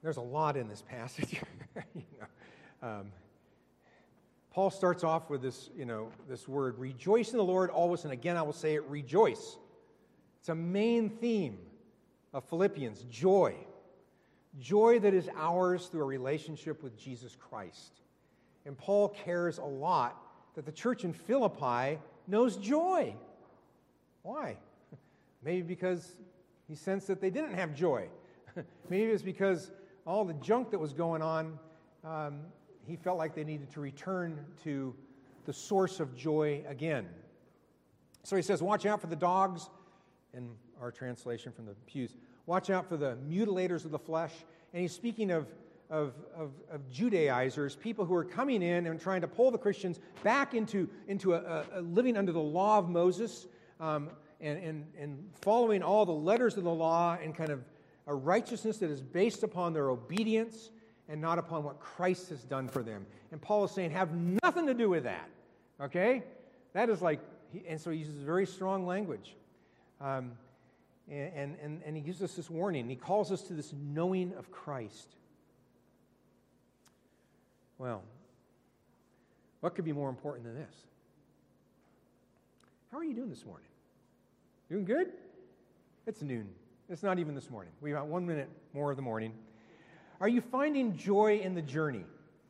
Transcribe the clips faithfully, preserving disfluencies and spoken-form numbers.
there's a lot in this passage. you know, um, Paul starts off with this, you know, this word, rejoice in the Lord always, and again I will say it, rejoice. It's a main theme of Philippians, joy. Joy that is ours through a relationship with Jesus Christ. And Paul cares a lot that the church in Philippi knows joy. Why? Maybe because he sensed that they didn't have joy. Maybe it's because all the junk that was going on, um, he felt like they needed to return to the source of joy again. So he says, watch out for the dogs, in our translation from the pews. Watch out for the mutilators of the flesh. And he's speaking of, of, of, of Judaizers, people who are coming in and trying to pull the Christians back into, into a, a living under the law of Moses, um, and, and, and following all the letters of the law and kind of a righteousness that is based upon their obedience and not upon what Christ has done for them. And Paul is saying, have nothing to do with that. Okay? That is like, and so he uses very strong language. Um, and, and, and he gives us this warning. He calls us to this knowing of Christ. Well, what could be more important than this? How are you doing this morning? Doing good? It's noon. It's not even this morning. We've got one minute more of the morning. Are you finding joy in the journey?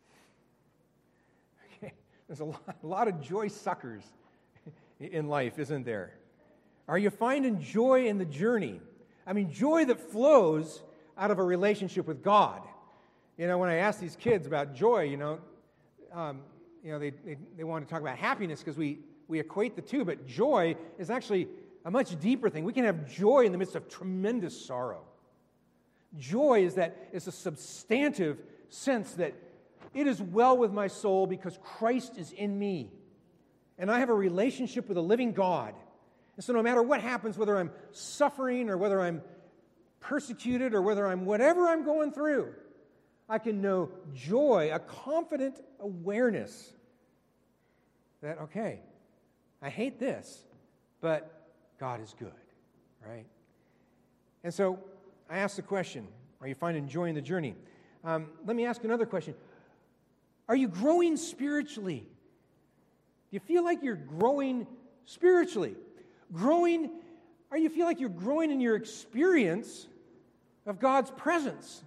Okay. There's a lot, a lot of joy suckers in life, isn't there? Are you finding joy in the journey? I mean, joy that flows out of a relationship with God. You know, when I ask these kids about joy, you know, um, you know, they, they they want to talk about happiness because we we equate the two, but joy is actually a much deeper thing. We can have joy in the midst of tremendous sorrow. Joy is that it's a substantive sense that it is well with my soul because Christ is in me. And I have a relationship with a living God. And so no matter what happens, whether I'm suffering or whether I'm persecuted or whether I'm whatever I'm going through, I can know joy, a confident awareness that, okay, I hate this, but God is good, right? And so I asked the question, are you finding joy in the journey? Um, let me ask another question. Are you growing spiritually? Do you feel like you're growing spiritually? Growing, or you feel like you're growing in your experience of God's presence?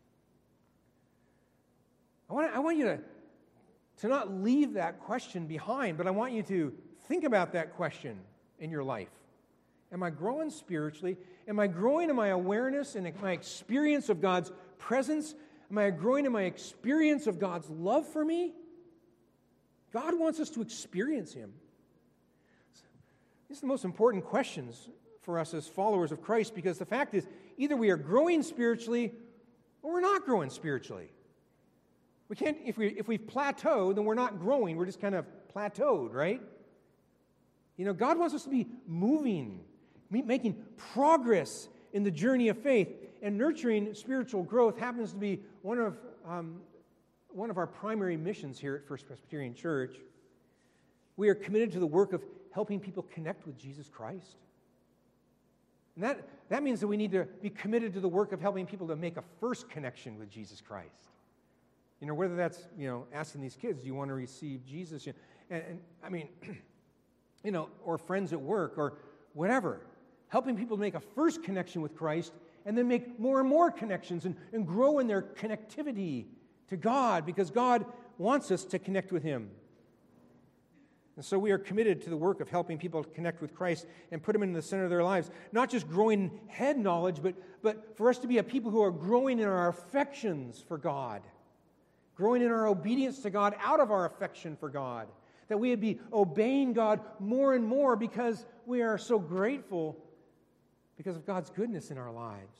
I want, I want you to, to not leave that question behind, but I want you to think about that question in your life. Am I growing spiritually? Am I growing in my awareness and my experience of God's presence? Am I growing in my experience of God's love for me? God wants us to experience Him. These are the most important questions for us as followers of Christ, because the fact is, either we are growing spiritually or we're not growing spiritually. We can't, if, we, if we've plateaued, then we're not growing. We're just kind of plateaued, right? You know, God wants us to be moving, making progress in the journey of faith, and nurturing spiritual growth happens to be one of um, one of our primary missions here at First Presbyterian Church. We are committed to the work of helping people connect with Jesus Christ. And that, that means that we need to be committed to the work of helping people to make a first connection with Jesus Christ. You know, whether that's, you know, asking these kids, do you want to receive Jesus? You know, and, and I mean, you know, or friends at work or whatever. Helping people to make a first connection with Christ and then make more and more connections and, and grow in their connectivity to God, because God wants us to connect with Him. And so we are committed to the work of helping people connect with Christ and put Him in the center of their lives. Not just growing head knowledge, but, but for us to be a people who are growing in our affections for God. Growing in our obedience to God out of our affection for God. That we would be obeying God more and more because we are so grateful because of God's goodness in our lives.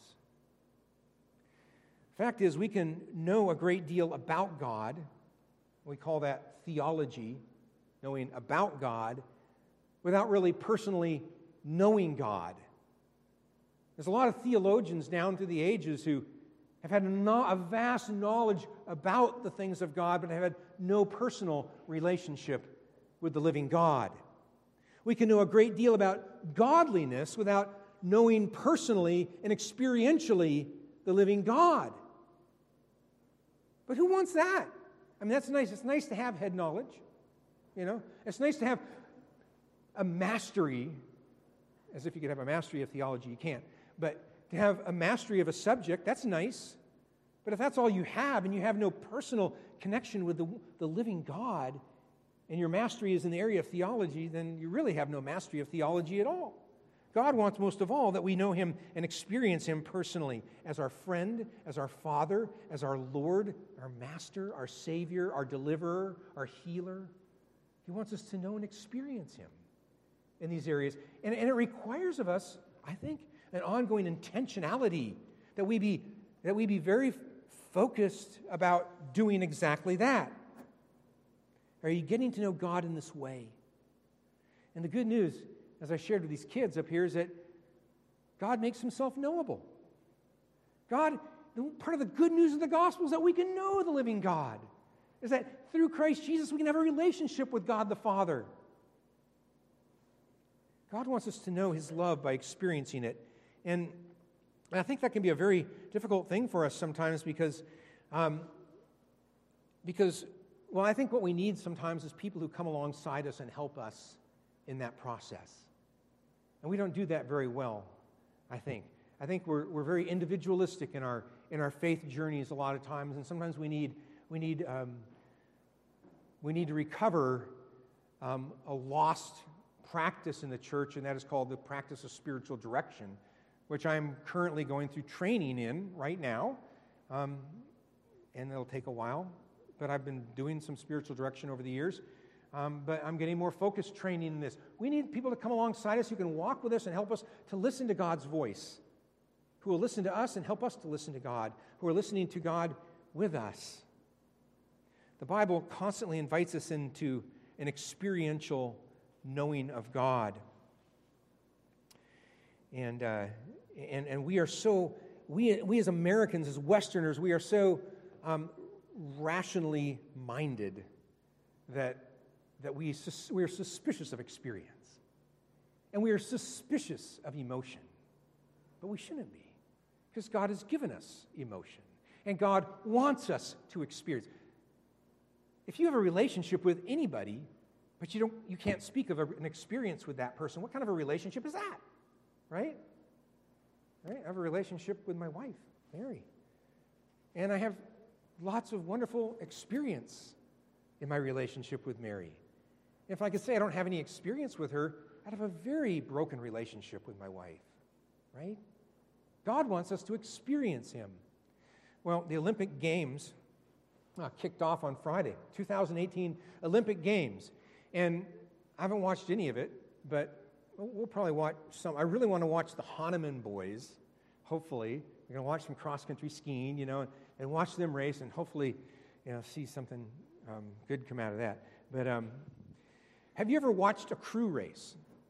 Fact is, we can know a great deal about God. We call that theology, knowing about God, without really personally knowing God. There's a lot of theologians down through the ages who have had a vast knowledge about the things of God, but have had no personal relationship with the living God. We can know a great deal about godliness without knowing personally and experientially the living God. But who wants that? I mean, that's nice. It's nice to have head knowledge, you know. It's nice to have a mastery, as if you could have a mastery of theology. You can't. But to have a mastery of a subject, that's nice. But if that's all you have and you have no personal connection with the, the living God, and your mastery is in the area of theology, then you really have no mastery of theology at all. God wants most of all that we know Him and experience Him personally as our friend, as our Father, as our Lord, our Master, our Savior, our Deliverer, our Healer. He wants us to know and experience Him in these areas. And, and it requires of us, I think, an ongoing intentionality that we be, that we be very focused about doing exactly that. Are you getting to know God in this way? And the good news, as I shared with these kids up here, is that God makes Himself knowable. God, part of the good news of the gospel is that we can know the living God. Is that through Christ Jesus we can have a relationship with God the Father. God wants us to know His love by experiencing it. And I think that can be a very difficult thing for us sometimes because, um, because, well, I think what we need sometimes is people who come alongside us and help us in that process. And we don't do that very well, I think. I think we're we're very individualistic in our in our faith journeys a lot of times, and sometimes we need we need um, we need to recover um, a lost practice in the church, and that is called the practice of spiritual direction, which I'm currently going through training in right now, um, and it'll take a while. But I've been doing some spiritual direction over the years. Um, but I'm getting more focused training in this. We need people to come alongside us who can walk with us and help us to listen to God's voice, who will listen to us and help us to listen to God, who are listening to God with us. The Bible constantly invites us into an experiential knowing of God. And uh, and and we are so, we, we as Americans, as Westerners, we are so um, rationally minded that that we, sus- we are suspicious of experience. And we are suspicious of emotion. But we shouldn't be, because God has given us emotion. And God wants us to experience. If you have a relationship with anybody, but you don't, you can't speak of a, an experience with that person, what kind of a relationship is that? Right? Right? I have a relationship with my wife, Mary. And I have lots of wonderful experience in my relationship with Mary. If I could say I don't have any experience with her, I'd have a very broken relationship with my wife, right? God wants us to experience Him. Well, the Olympic Games uh, kicked off on Friday, two thousand eighteen Olympic Games. And I haven't watched any of it, but we'll probably watch some. I really want to watch the Hahnemann boys, hopefully. We're going to watch some cross-country skiing, you know, and, and watch them race and hopefully, you know, see something um, good come out of that. But um, have you ever watched a crew race?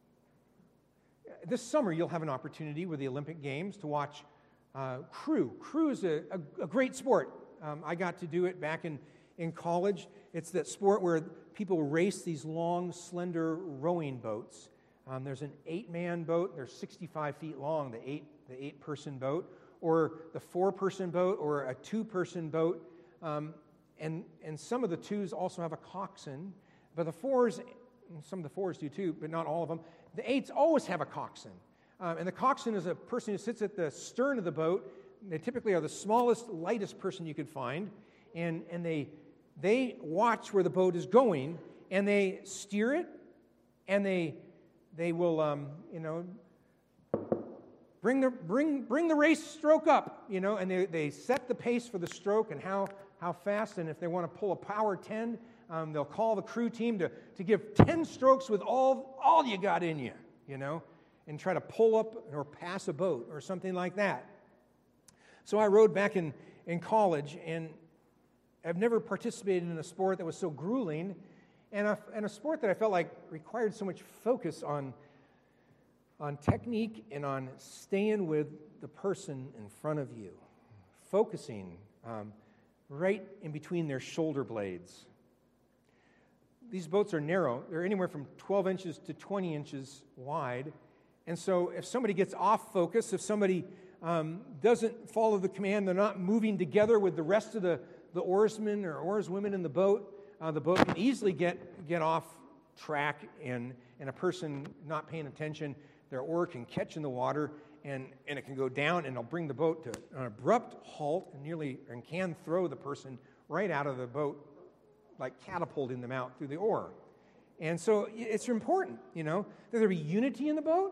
This summer, you'll have an opportunity with the Olympic Games to watch uh, crew. Crew is a, a, a great sport. Um, I got to do it back in, in college. It's that sport where people race these long, slender rowing boats. Um, there's an eight-man boat. They're sixty-five feet long, the eight the eight-person boat, or the four-person boat, or a two-person boat. Um, and, and some of the twos also have a coxswain. But the fours, some of the fours do too, but not all of them. The eights always have a coxswain. Um, and the coxswain is a person who sits at the stern of the boat. They typically are the smallest, lightest person you could find. And, and they, they watch where the boat is going, and they steer it, and they, they will, um, you know, bring the, bring, bring the race stroke up, you know, and they, they set the pace for the stroke and how, how fast. And if they want to pull a power ten, Um, they'll call the crew team to, to give ten strokes with all, all you got in you, you know, and try to pull up or pass a boat or something like that. So I rowed back in, in college, and I've never participated in a sport that was so grueling, and a, and a sport that I felt like required so much focus on, on technique and on staying with the person in front of you, focusing um, right in between their shoulder blades. These boats are narrow. They're anywhere from twelve inches to twenty inches wide. And so if somebody gets off focus, if somebody um, doesn't follow the command, they're not moving together with the rest of the, the oarsmen or oarswomen in the boat, uh, the boat can easily get, get off track, and, and a person not paying attention, their oar can catch in the water, and, and it can go down, and it'll bring the boat to an abrupt halt and nearly and can throw the person right out of the boat, like catapulting them out through the oar. And so it's important, you know, that there be unity in the boat.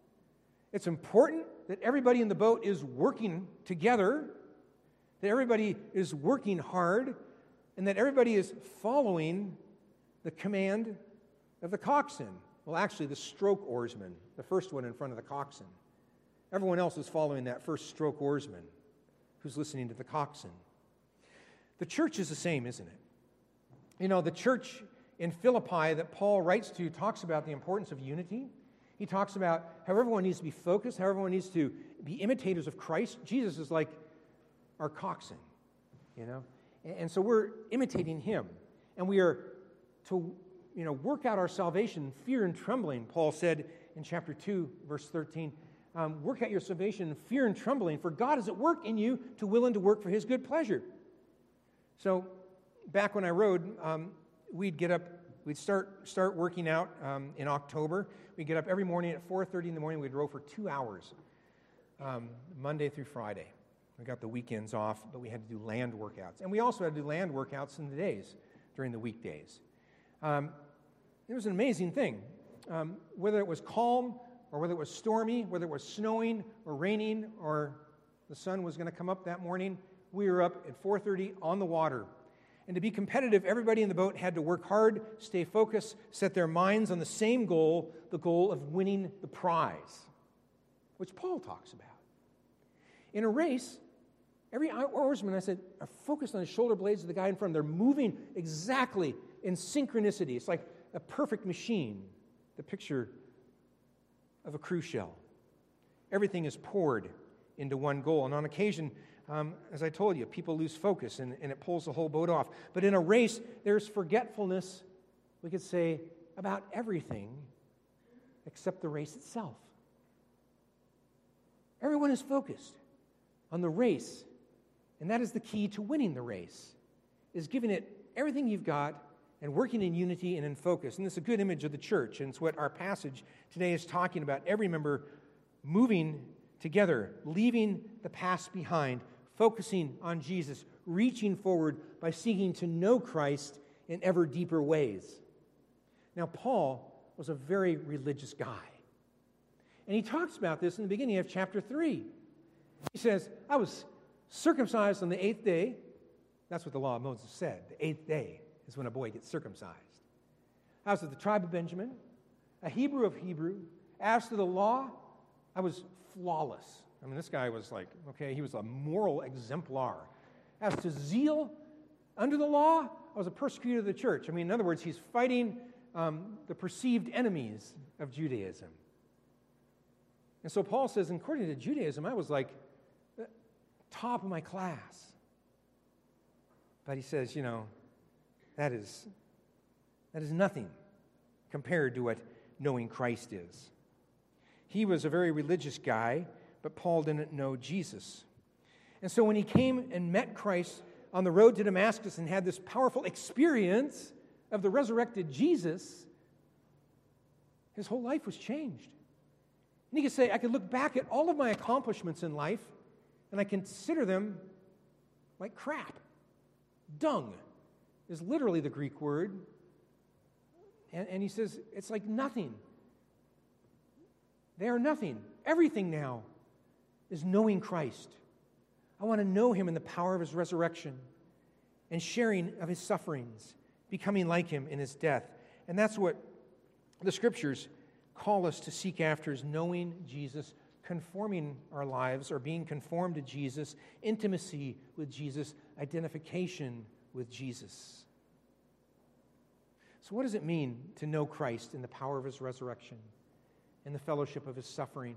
It's important that everybody in the boat is working together, that everybody is working hard, and that everybody is following the command of the coxswain. Well, actually, the stroke oarsman, the first one in front of the coxswain. Everyone else is following that first stroke oarsman who's listening to the coxswain. The church is the same, isn't it? You know, the church in Philippi that Paul writes to talks about the importance of unity. He talks about how everyone needs to be focused, how everyone needs to be imitators of Christ. Jesus is like our coxswain, you know? And so we're imitating him. And we are to, you know, work out our salvation in fear and trembling. Paul said in chapter two, verse thirteen, um, work out your salvation in fear and trembling, for God is at work in you to will and to work for his good pleasure. So back when I rode, um, we'd get up, we'd start start working out um, in October. We'd get up every morning at four thirty in the morning. We'd row for two hours, um, Monday through Friday. We got the weekends off, but we had to do land workouts. And we also had to do land workouts in the days, during the weekdays. Um, it was an amazing thing. Um, whether it was calm or whether it was stormy, whether it was snowing or raining or the sun was going to come up that morning, we were up at four thirty on the water. And to be competitive, everybody in the boat had to work hard, stay focused, set their minds on the same goal, the goal of winning the prize, which Paul talks about. In a race, every oarsman, I said, are focused on the shoulder blades of the guy in front of them. They're moving exactly in synchronicity. It's like a perfect machine, the picture of a cruise shell. Everything is poured into one goal. And on occasion, um, as I told you, people lose focus and, and it pulls the whole boat off. But in a race, there's forgetfulness, we could say, about everything except the race itself. Everyone is focused on the race, and that is the key to winning the race, is giving it everything you've got and working in unity and in focus. And this is a good image of the church, and it's what our passage today is talking about. Every member moving together, leaving the past behind, focusing on Jesus, reaching forward by seeking to know Christ in ever deeper ways. Now, Paul was a very religious guy. And he talks about this in the beginning of chapter three. He says, I was circumcised on the eighth day. That's what the law of Moses said. The eighth day is when a boy gets circumcised. I was of the tribe of Benjamin, a Hebrew of Hebrew. As to the law, I was flawless. I mean, this guy was like, okay, he was a moral exemplar. As to zeal under the law, I was a persecutor of the church. I mean, in other words, he's fighting um, the perceived enemies of Judaism. And so Paul says, according to Judaism, I was like top of my class. But he says, you know, that is, that is nothing compared to what knowing Christ is. He was a very religious guy, but Paul didn't know Jesus. And so when he came and met Christ on the road to Damascus and had this powerful experience of the resurrected Jesus, his whole life was changed. And he could say, I could look back at all of my accomplishments in life, and I consider them like crap. Dung is literally the Greek word. And, and he says, it's like nothing. They are nothing. Everything now is knowing Christ. I want to know him in the power of his resurrection and sharing of his sufferings, becoming like him in his death. And that's what the scriptures call us to seek after, is knowing Jesus, conforming our lives or being conformed to Jesus, intimacy with Jesus, identification with Jesus. So what does it mean to know Christ in the power of his resurrection and the fellowship of his suffering?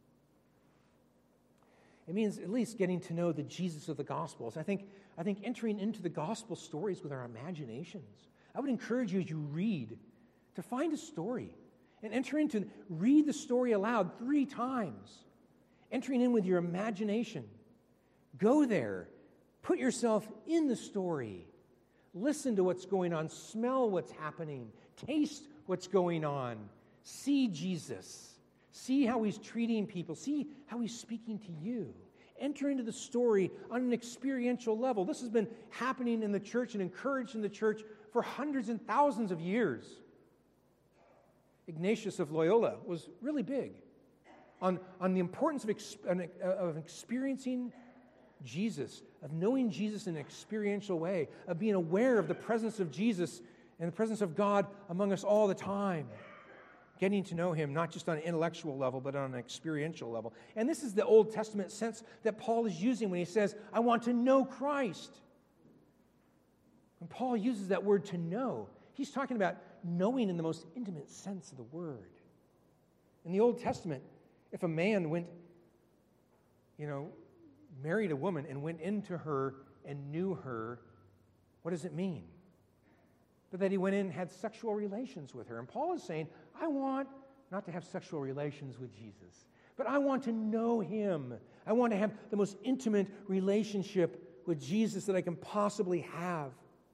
It means at least getting to know the Jesus of the Gospels. I think, I think entering into the gospel stories with our imaginations. I would encourage you as you read to find a story and enter into, read the story aloud three times, entering in with your imagination. Go there Put yourself in the story. Listen to what's going on. Smell what's happening. Taste what's going on. See Jesus. See how he's treating people. See how he's speaking to you. Enter into the story on an experiential level. This has been happening in the church and encouraged in the church for hundreds and thousands of years. Ignatius of Loyola was really big on, on the importance of, ex, of experiencing Jesus, of knowing Jesus in an experiential way, of being aware of the presence of Jesus and the presence of God among us all the time. Getting to know him, not just on an intellectual level, but on an experiential level. And this is the Old Testament sense that Paul is using when he says, I want to know Christ. When Paul uses that word to know, he's talking about knowing in the most intimate sense of the word. In the Old Testament, if a man went, you know, married a woman and went into her and knew her, what does it mean? But that he went in and had sexual relations with her. And Paul is saying, I want not to have sexual relations with Jesus, but I want to know him. I want to have the most intimate relationship with Jesus that I can possibly have.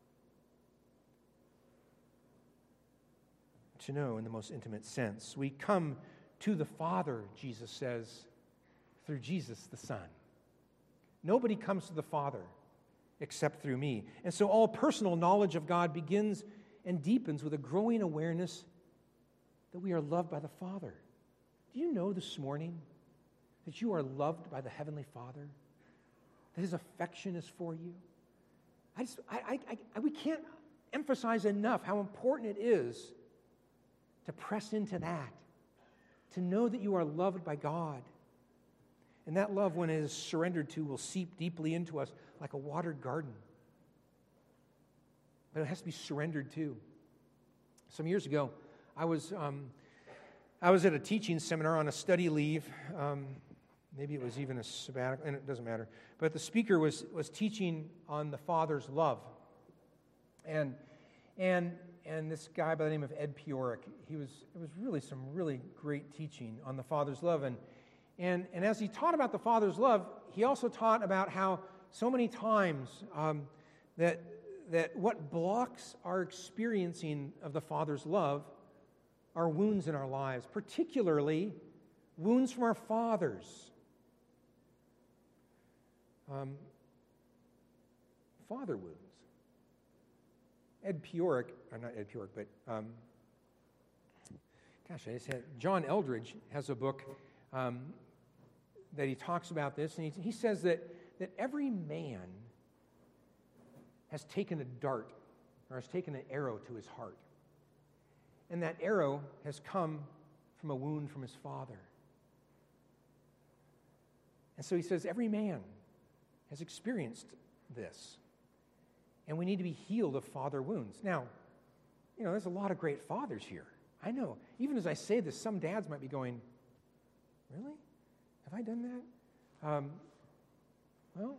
To know in the most intimate sense. We come to the Father, Jesus says, through Jesus the Son. Nobody comes to the Father except through me. And so all personal knowledge of God begins and deepens with a growing awareness that we are loved by the Father. Do you know this morning that you are loved by the Heavenly Father? That his affection is for you? I just, I, I, I, we can't emphasize enough how important it is to press into that, to know that you are loved by God. And that love, when it is surrendered to, will seep deeply into us like a watered garden. But it has to be surrendered to. Some years ago, I was um, I was at a teaching seminar on a study leave. Um, maybe it was even a sabbatical, and it doesn't matter. But the speaker was was teaching on the Father's love. And and and this guy by the name of Ed Pioric, he was it was really some really great teaching on the Father's love. And And, and as he taught about the Father's love, he also taught about how so many times um, that, that what blocks our experiencing of the Father's love are wounds in our lives, particularly wounds from our fathers. Um, father wounds. Ed Pioric, or not Ed Pioric, but, um, gosh, I just had, John Eldridge has a book um, that he talks about this, and he, he says that, that every man has taken a dart or has taken an arrow to his heart. And that arrow has come from a wound from his father. And so he says every man has experienced this. And we need to be healed of father wounds. Now, you know, there's a lot of great fathers here. I know. Even as I say this, some dads might be going, really? Have I done that? Um, well,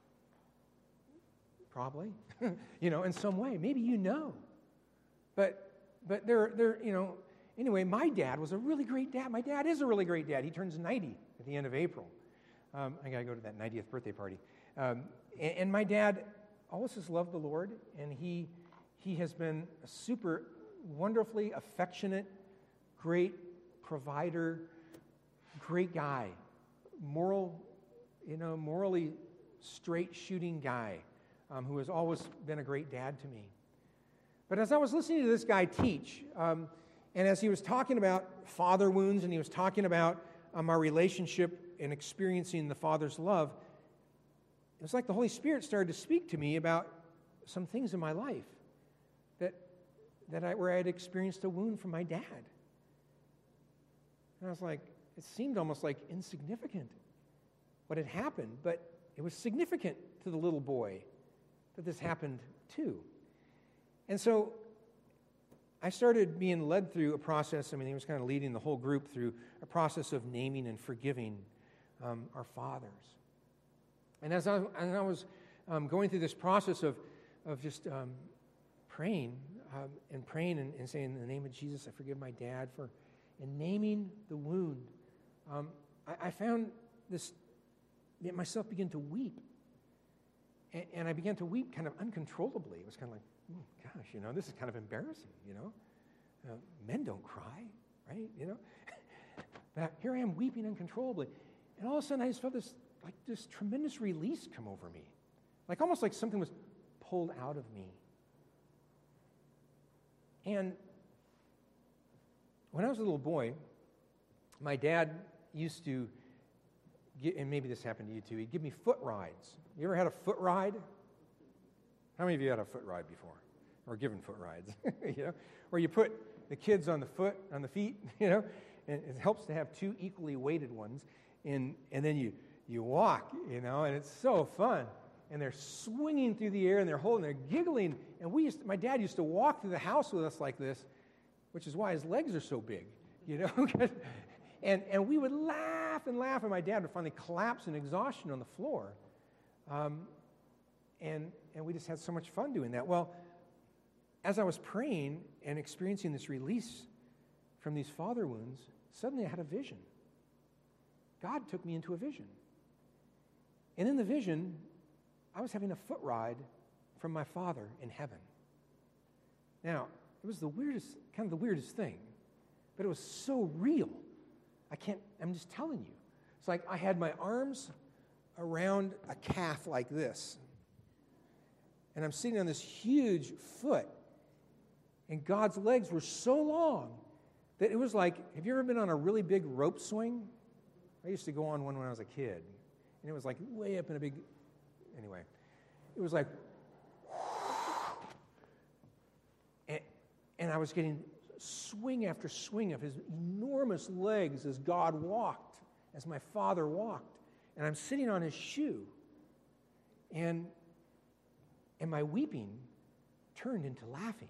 probably. you know, in some way. Maybe you know. But but there, there, you know, anyway, my dad was a really great dad. My dad is a really great dad. He turns ninety at the end of April. Um, I got to go to that ninetieth birthday party. Um, and, and my dad always has loved the Lord, and he he has been a super wonderfully affectionate, great provider, great guy, moral, you know, morally straight shooting guy um, who has always been a great dad to me. But as I was listening to this guy teach, um, and as he was talking about father wounds, and he was talking about um, our relationship and experiencing the Father's love, it was like the Holy Spirit started to speak to me about some things in my life that that I, where I had experienced a wound from my dad. And I was like, it seemed almost like insignificant what had happened, but it was significant to the little boy that this happened to. And so I started being led through a process. I mean, he was kind of leading the whole group through a process of naming and forgiving um, our fathers. And as I, and I was um, going through this process of, of just um, praying um, and praying and, and saying, in the name of Jesus, I forgive my dad for, and naming the wound, um, I, I found this, myself begin to weep. And, and I began to weep kind of uncontrollably. It was kind of like, oh, gosh, you know, this is kind of embarrassing, you know. Uh, men don't cry, right, you know. But here I am weeping uncontrollably. And all of a sudden I just felt this, like this tremendous release come over me. Like almost like something was pulled out of me. And when I was a little boy, my dad used to, get, and maybe this happened to you too, he'd give me foot rides. You ever had a foot ride? How many of you had a foot ride before? Or given foot rides, you know? Where you put the kids on the foot, on the feet, you know? And it helps to have two equally weighted ones. And, and then you, you walk, you know, and it's so fun. And they're swinging through the air, and they're holding, they're giggling. And we used to, my dad used to walk through the house with us like this, which is why his legs are so big, you know. and and we would laugh and laugh, and my dad would finally collapse in exhaustion on the floor. Um, and and we just had so much fun doing that. Well, as I was praying and experiencing this release from these father wounds, suddenly I had a vision. God took me into a vision. And in the vision, I was having a foot ride from my Father in heaven. Now, it was the weirdest, kind of the weirdest thing, but it was so real. I can't, I'm just telling you. It's like I had my arms around a calf like this, and I'm sitting on this huge foot, and God's legs were so long that it was like, have you ever been on a really big rope swing? I used to go on one when I was a kid, and it was like way up in a big, anyway, it was like, and, and I was getting swing after swing of his enormous legs as God walked, as my Father walked, and I'm sitting on his shoe, and, and my weeping turned into laughing.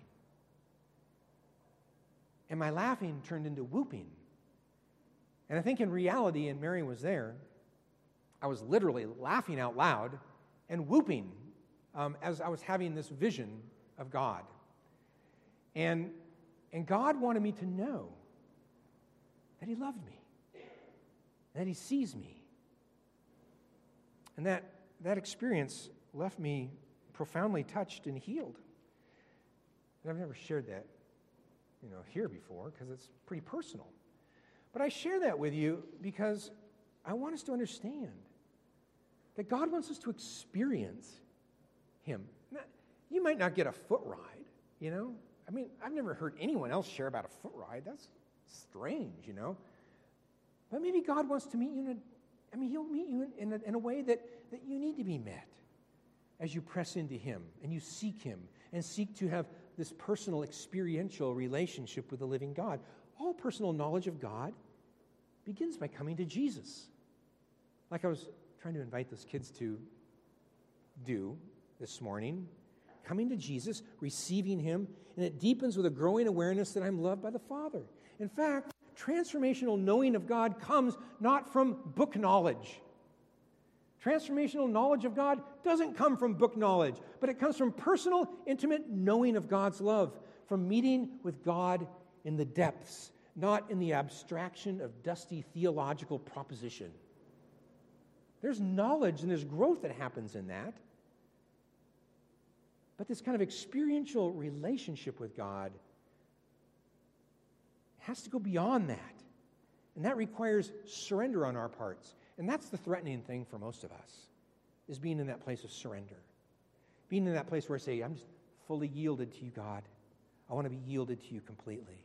And my laughing turned into whooping. And I think in reality, and Mary was there, I was literally laughing out loud and whooping um, as I was having this vision of God. And, and God wanted me to know that he loved me, that he sees me. And that, that experience left me profoundly touched and healed. And I've never shared that, you know, here before because it's pretty personal. But I share that with you because I want us to understand that God wants us to experience him. Now, you might not get a foot ride, you know. I mean, I've never heard anyone else share about a foot ride. That's strange, you know. But maybe God wants to meet you in a, I mean, he'll meet you in, in, a, in a way that, that you need to be met as you press into him and you seek him and seek to have this personal experiential relationship with the living God. All personal knowledge of God begins by coming to Jesus. Like I was trying to invite those kids to do this morning. Coming to Jesus, receiving him, and it deepens with a growing awareness that I'm loved by the Father. In fact, transformational knowing of God comes not from book knowledge. Transformational knowledge of God doesn't come from book knowledge, but it comes from personal, intimate knowing of God's love, from meeting with God in the depths, not in the abstraction of dusty theological proposition. There's knowledge and there's growth that happens in that. But this kind of experiential relationship with God has to go beyond that. And that requires surrender on our parts. And that's the threatening thing for most of us, is being in that place of surrender. Being in that place where I say, I'm just fully yielded to you, God. I want to be yielded to you completely.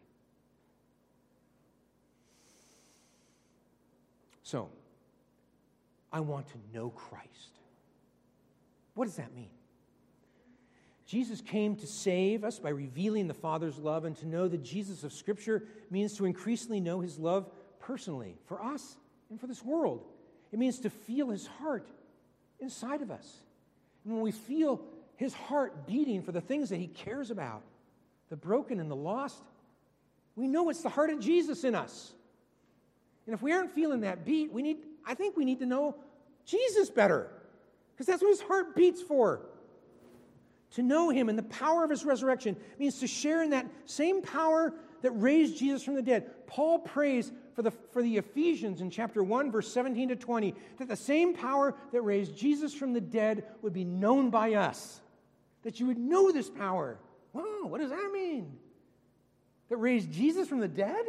So, I want to know Christ. What does that mean? Jesus came to save us by revealing the Father's love, and to know the Jesus of Scripture means to increasingly know his love personally for us and for this world. It means to feel his heart inside of us. And when we feel his heart beating for the things that he cares about, the broken and the lost, we know it's the heart of Jesus in us. And if we aren't feeling that beat, we need, I think we need to know Jesus better, because that's what his heart beats for. To know him and the power of his resurrection means to share in that same power that raised Jesus from the dead. Paul prays for the, for the Ephesians in chapter one, verse seventeen to twenty, that the same power that raised Jesus from the dead would be known by us. That you would know this power. Whoa, what does that mean? That raised Jesus from the dead?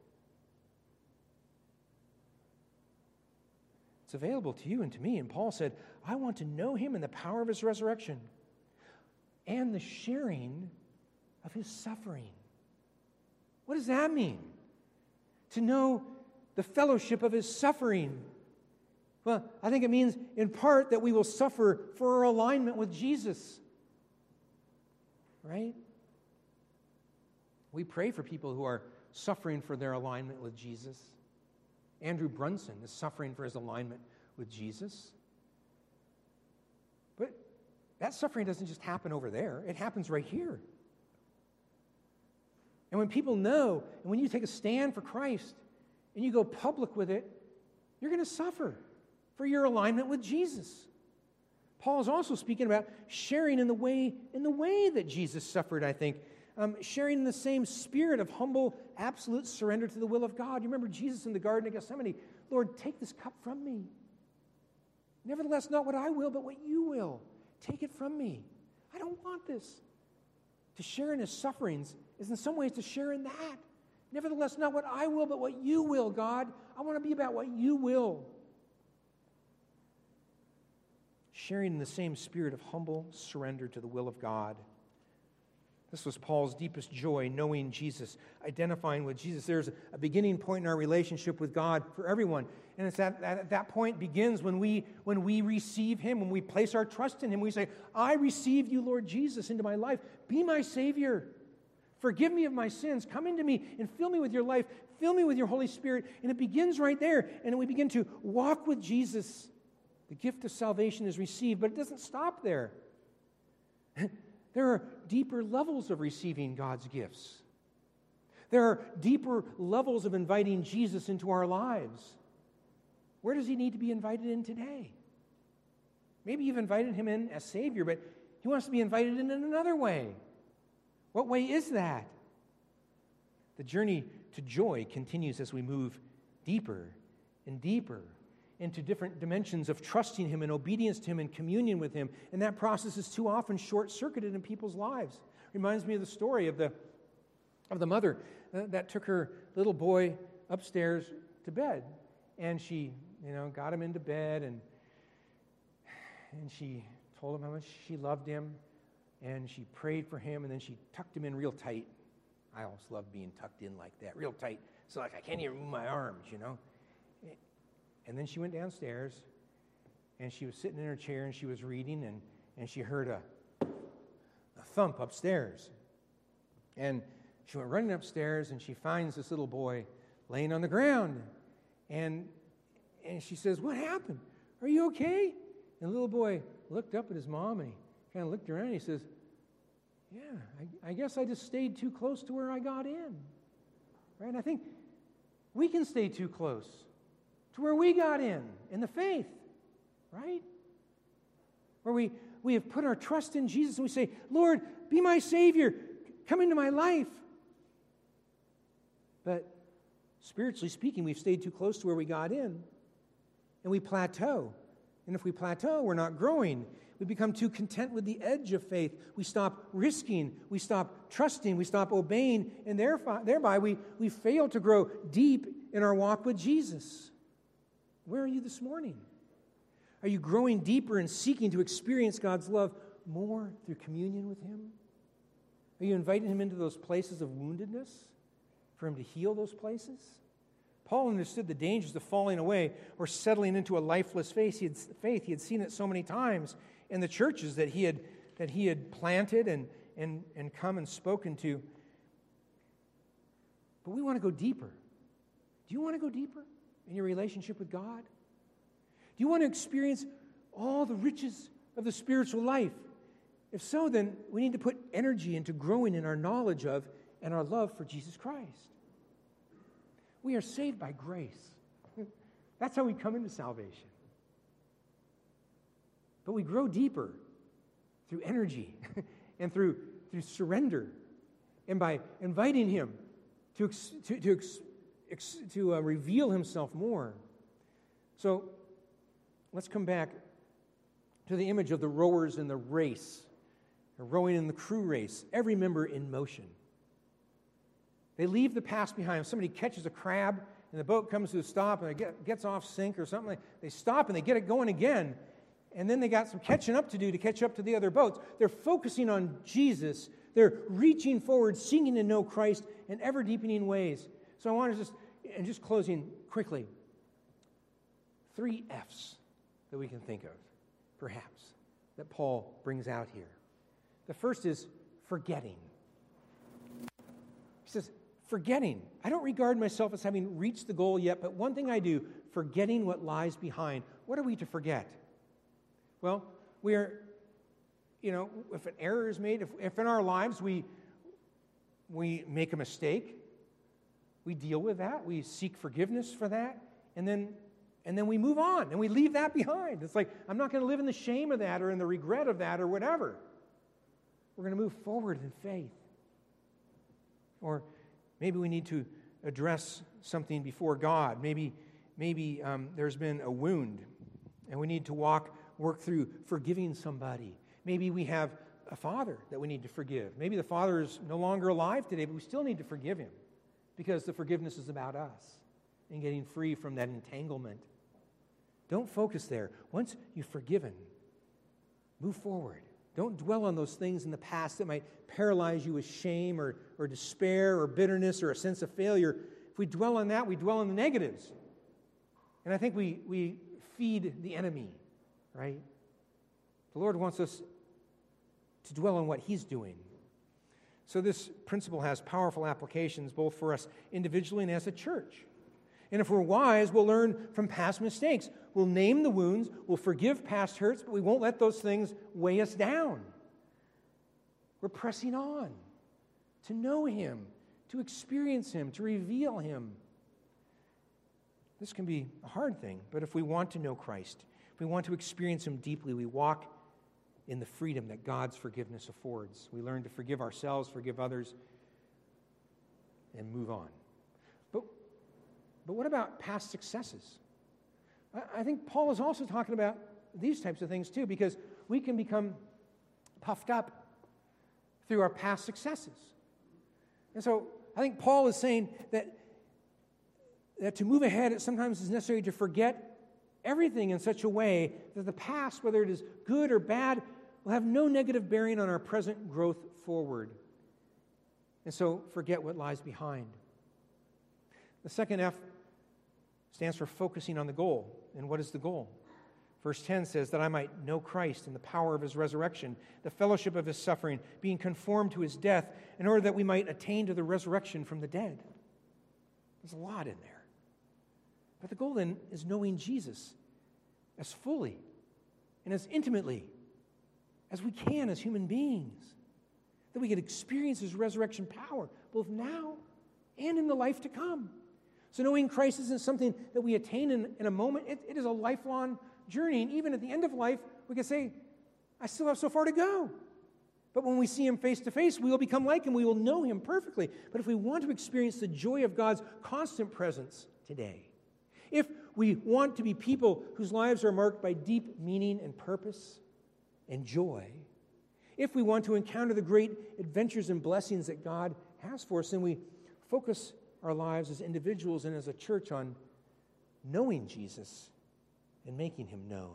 It's available to you and to me. And Paul said, I want to know him in the power of his resurrection and the sharing of his suffering. What does that mean? To know the fellowship of his suffering. Well, I think it means in part that we will suffer for our alignment with Jesus. Right? We pray for people who are suffering for their alignment with Jesus. Andrew Brunson is suffering for his alignment with Jesus. But that suffering doesn't just happen over there. It happens right here. And when people know, and when you take a stand for Christ, and you go public with it, you're going to suffer for your alignment with Jesus. Paul is also speaking about sharing in the way, in the way that Jesus suffered, I think. Um, sharing in the same spirit of humble, absolute surrender to the will of God. You remember Jesus in the Garden of Gethsemane, Lord, take this cup from me. Nevertheless, not what I will, but what you will. Take it from me. I don't want this. To share in his sufferings is in some ways to share in that. Nevertheless, not what I will, but what you will, God. I want to be about what you will. Sharing in the same spirit of humble surrender to the will of God. This was Paul's deepest joy, knowing Jesus, identifying with Jesus. There's a beginning point in our relationship with God for everyone. And it's at, at that point begins when we, when we receive him, when we place our trust in him. We say, I receive you, Lord Jesus, into my life. Be my Savior. Forgive me of my sins. Come into me and fill me with your life. Fill me with your Holy Spirit. And it begins right there. And we begin to walk with Jesus. The gift of salvation is received, but it doesn't stop there. There are deeper levels of receiving God's gifts. There are deeper levels of inviting Jesus into our lives. Where does he need to be invited in today? Maybe you've invited him in as Savior, but he wants to be invited in in another way. What way is that? The journey to joy continues as we move deeper and deeper into different dimensions of trusting him and obedience to him and communion with him. And that process is too often short-circuited in people's lives. Reminds me of the story of the, of the mother uh, that took her little boy upstairs to bed. And she, you know, got him into bed, and, and she told him how much she loved him, and she prayed for him, and then she tucked him in real tight. I always love being tucked in like that, real tight. So like I can't even move my arms, you know. And then she went downstairs, and she was sitting in her chair, and she was reading, and, and she heard a, a thump upstairs. And she went running upstairs, and she finds this little boy laying on the ground. And, and she says, what happened? Are you okay? And the little boy looked up at his mom, and he kind of looked around, and he says, yeah, I, I guess I just stayed too close to where I got in. Right? And I think we can stay too close to where we got in, in the faith, right? Where we, we have put our trust in Jesus and we say, Lord, be my Savior, come into my life. But spiritually speaking, we've stayed too close to where we got in, and we plateau. And if we plateau, we're not growing. We become too content with the edge of faith. We stop risking, we stop trusting, we stop obeying, and thereby we, we fail to grow deep in our walk with Jesus. Where are you this morning? Are you growing deeper and seeking to experience God's love more through communion with him? Are you inviting him into those places of woundedness for him to heal those places? Paul understood the dangers of falling away or settling into a lifeless faith. He had, faith. He had seen it so many times in the churches that he had, that he had planted and, and, and come and spoken to. But we want to go deeper. Do you want to go deeper in your relationship with God? Do you want to experience all the riches of the spiritual life? If so, then we need to put energy into growing in our knowledge of and our love for Jesus Christ. We are saved by grace. That's how we come into salvation. But we grow deeper through energy and through, through surrender, and by inviting him to, to, to to uh, reveal himself more. So let's come back to the image of the rowers in the race. They're rowing in the crew race, every member in motion. They leave the past behind. If somebody catches a crab and the boat comes to a stop and it get, gets off sync or something, they stop and they get it going again. And then they got some catching up to do to catch up to the other boats. They're focusing on Jesus. They're reaching forward, seeking to know Christ in ever-deepening ways. So I want to just, and just closing quickly, three F's that we can think of, perhaps, that Paul brings out here. The first is forgetting. He says, forgetting. I don't regard myself as having reached the goal yet, but one thing I do, forgetting what lies behind. What are we to forget? Well, we are, you know, if an error is made, if, if in our lives we, we make a mistake, we deal with that, we seek forgiveness for that, and then, and then we move on, and we leave that behind. It's like, I'm not going to live in the shame of that or in the regret of that or whatever. We're going to move forward in faith. Or maybe we need to address something before God. Maybe, maybe um, there's been a wound, and we need to walk work through forgiving somebody. Maybe we have a father that we need to forgive. Maybe the father is no longer alive today, but we still need to forgive him because the forgiveness is about us and getting free from that entanglement. Don't focus there. Once you've forgiven, move forward. Don't dwell on those things in the past that might paralyze you with shame or, or despair or bitterness or a sense of failure. If we dwell on that, we dwell on the negatives. And I think we, we feed the enemy. Right? The Lord wants us to dwell on what He's doing. So this principle has powerful applications both for us individually and as a church. And if we're wise, we'll learn from past mistakes. We'll name the wounds, we'll forgive past hurts, but we won't let those things weigh us down. We're pressing on to know Him, to experience Him, to reveal Him. This can be a hard thing, but if we want to know Christ, we want to experience Him deeply, we walk in the freedom that God's forgiveness affords. We learn to forgive ourselves, forgive others, and move on. But, but what about past successes? I, I think Paul is also talking about these types of things too, because we can become puffed up through our past successes. And so I think Paul is saying that, that to move ahead, it sometimes is necessary to forget everything in such a way that the past, whether it is good or bad, will have no negative bearing on our present growth forward. And so forget what lies behind. The second F stands for focusing on the goal. And what is the goal? Verse ten says, that I might know Christ and the power of His resurrection, the fellowship of His suffering, being conformed to His death, in order that we might attain to the resurrection from the dead. There's a lot in there. But the goal then is knowing Jesus as fully and as intimately as we can as human beings. That we could experience His resurrection power both now and in the life to come. So knowing Christ isn't something that we attain in, in a moment. It, it is a lifelong journey. And even at the end of life, we can say, I still have so far to go. But when we see Him face to face, we will become like Him. We will know Him perfectly. But if we want to experience the joy of God's constant presence today, if we want to be people whose lives are marked by deep meaning and purpose and joy, if we want to encounter the great adventures and blessings that God has for us, then we focus our lives as individuals and as a church on knowing Jesus and making Him known.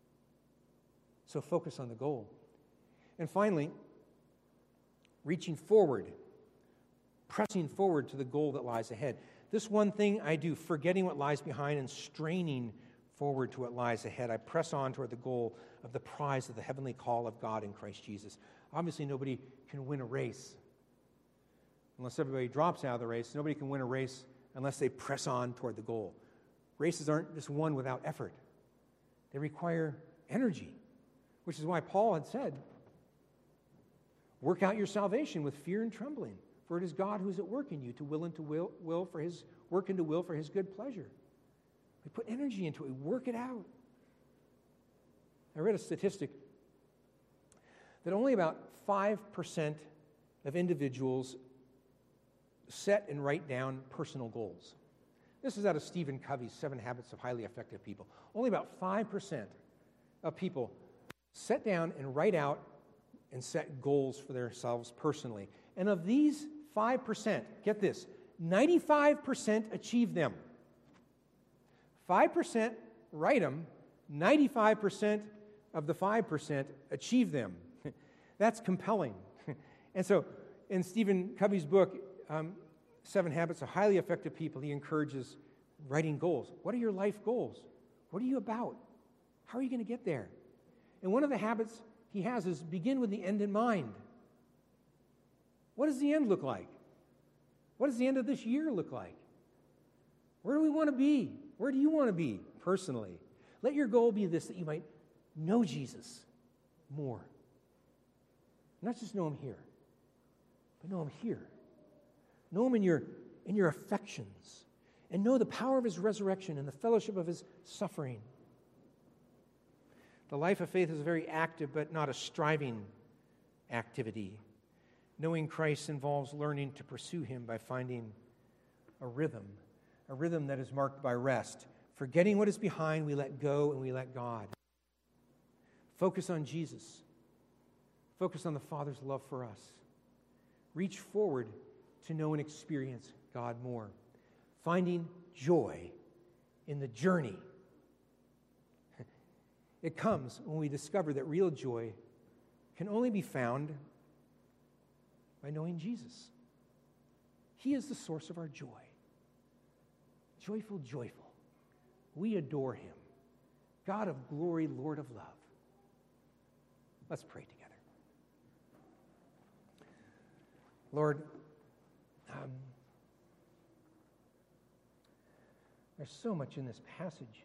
So focus on the goal. And finally, reaching forward, pressing forward to the goal that lies ahead. This one thing I do, forgetting what lies behind and straining forward to what lies ahead. I press on toward the goal of the prize of the heavenly call of God in Christ Jesus. Obviously, nobody can win a race unless everybody drops out of the race. Nobody can win a race unless they press on toward the goal. Races aren't just won without effort. They require energy, which is why Paul had said, work out your salvation with fear and trembling. For it is God who is at work in you to will and to will, will for His work and to will for His good pleasure. We put energy into it. We work it out. I read a statistic that only about five percent of individuals set and write down personal goals. This is out of Stephen Covey's Seven Habits of Highly Effective People. Only about five percent of people sit down and write out and set goals for themselves personally. And of these five percent, get this, ninety-five percent achieve them. five percent write them, ninety-five percent of the five percent achieve them. That's compelling. And so in Stephen Covey's book, um, Seven Habits of Highly Effective People, he encourages writing goals. What are your life goals? What are you about? How are you going to get there? And one of the habits he has is begin with the end in mind. What does the end look like? What does the end of this year look like? Where do we want to be? Where do you want to be personally? Let your goal be this, that you might know Jesus more. Not just know him here, but know him here. Know him in your, in your affections. And know the power of his resurrection and the fellowship of his suffering. The life of faith is very active, but not a striving activity. Knowing Christ involves learning to pursue him by finding a rhythm, a rhythm that is marked by rest. Forgetting what is behind, we let go and we let God. Focus on Jesus. Focus on the Father's love for us. Reach forward to know and experience God more. Finding joy in the journey. It comes when we discover that real joy can only be found by knowing Jesus. He is the source of our joy. Joyful, joyful. We adore him. God of glory, Lord of love. Let's pray together. Lord, um, there's so much in this passage.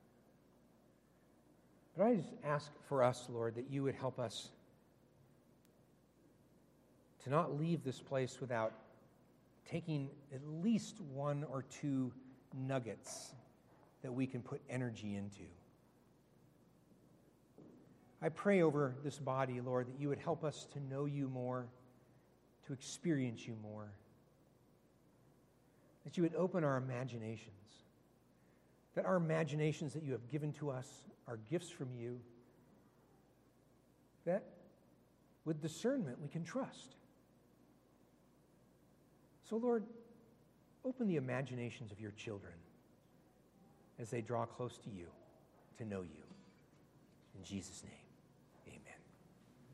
But I just ask for us, Lord, that you would help us to not leave this place without taking at least one or two nuggets that we can put energy into. I pray over this body, Lord, that you would help us to know you more, to experience you more, that you would open our imaginations, that our imaginations that you have given to us are gifts from you, that with discernment we can trust. So, Lord, open the imaginations of your children as they draw close to you, to know you. In Jesus' name.